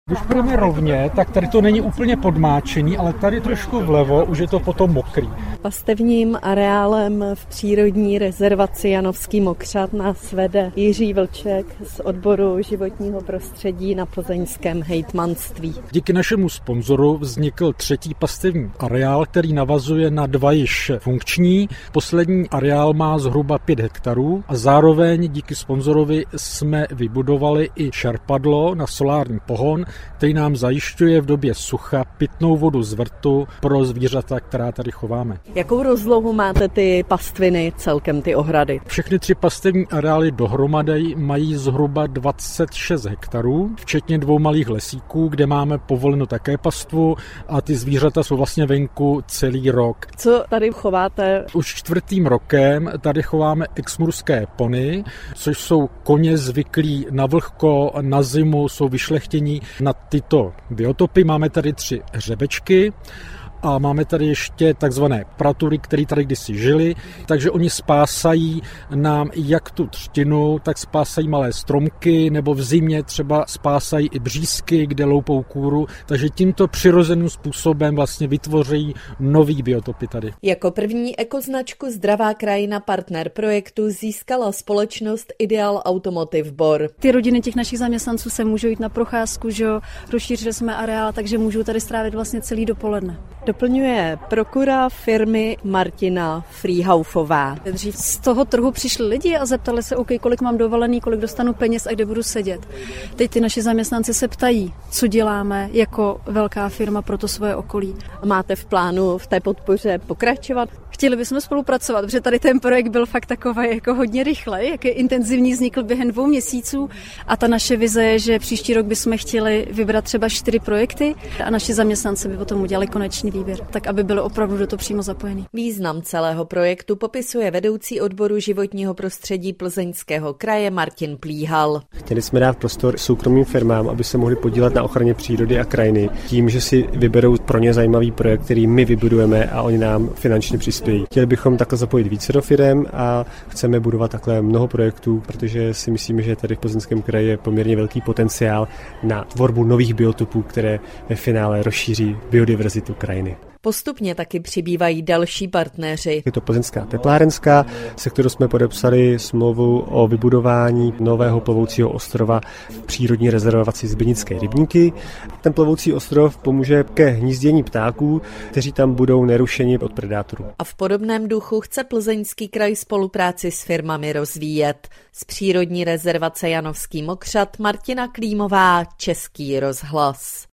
Když půjdeme rovně, tak tady to není úplně podmáčený, ale tady trošku vlevo už je to potom mokrý. Pastevním areálem v přírodní rezervaci Janovský mokřad nás vede Jiří Vlček z odboru životního prostředí na plzeňském hejtmanství. Díky našemu sponzoru vznikl třetí pastevní areál, který navazuje na dva již funkční. Poslední areál má zhruba 5 hektarů a zároveň díky sponzorovi jsme vybudovali i čerpadlo na solární pohon, který nám zajišťuje v době sucha pitnou vodu z vrtu pro zvířata, která tady chováme. Jakou rozlohu máte ty pastviny, celkem ty ohrady? Všechny 3 pastevní areály dohromady mají zhruba 26 hektarů, včetně 2 malých lesíků, kde máme povoleno také pastvu a ty zvířata jsou vlastně venku celý rok. Co tady chováte? Už 4. rokem tady chováme exmurské pony, což jsou koně zvyklí na vlhko, na zimu, jsou vyšlechtění na tyto biotopy. Máme tady 3 hřebečky a máme tady ještě takzvané pratury, které tady kdysi žili, takže oni spásají nám jak tu třtinu, tak spásají malé stromky, nebo v zimě třeba spásají i břízky, kde loupou kůru, takže tímto přirozeným způsobem vlastně vytvoří nový biotopy tady. Jako první ekoznačku Zdravá krajina partner projektu získala společnost Ideal Automotive Bor. Ty rodiny těch našich zaměstnanců se můžou jít na procházku, že jo, rozšířili jsme areál, takže můžou tady strávit vlastně celý dopoledne. Doplňuje prokura firmy Martina Frýhaufová. Dřív z toho trhu přišli lidi a zeptali se, OK, kolik mám dovolený, kolik dostanu peněz a kde budu sedět. Teď ty naši zaměstnanci se ptají, co děláme jako velká firma pro to svoje okolí. Máte v plánu v té podpoře pokračovat? Chtěli bychom spolupracovat, protože tady ten projekt byl fakt takový jako hodně rychlej, jak je intenzivní, vznikl během 2 měsíců a ta naše vize je, že příští rok bychom chtěli vybrat třeba 4 projekty a naši zaměstnanci by potom udělali konečný výběr, tak aby byli opravdu do toho přímo zapojení. Význam celého projektu popisuje vedoucí odboru životního prostředí Plzeňského kraje Martin Plíhal. Chtěli jsme dát prostor soukromým firmám, aby se mohli podílet na ochraně přírody a krajiny, tím, že si vyberou pro ně zajímavý projekt, který my vybudujeme a oni nám finančně přispějí. Chtěli bychom takhle zapojit více do firem a chceme budovat takhle mnoho projektů, protože si myslíme, že tady v Plzeňském kraji je poměrně velký potenciál na tvorbu nových biotopů, které ve finále rozšíří biodiverzitu krajiny. Postupně taky přibývají další partneři. Je to Plzeňská teplárenská, se kterou jsme podepsali smlouvu o vybudování nového plovoucího ostrova v přírodní rezervaci Zbynické rybníky. Ten plovoucí ostrov pomůže ke hnízdění ptáků, kteří tam budou nerušeni od predátorů. A v podobném duchu chce Plzeňský kraj spolupráci s firmami rozvíjet. Z přírodní rezervace Janovský mokřad Martina Klímová, Český rozhlas.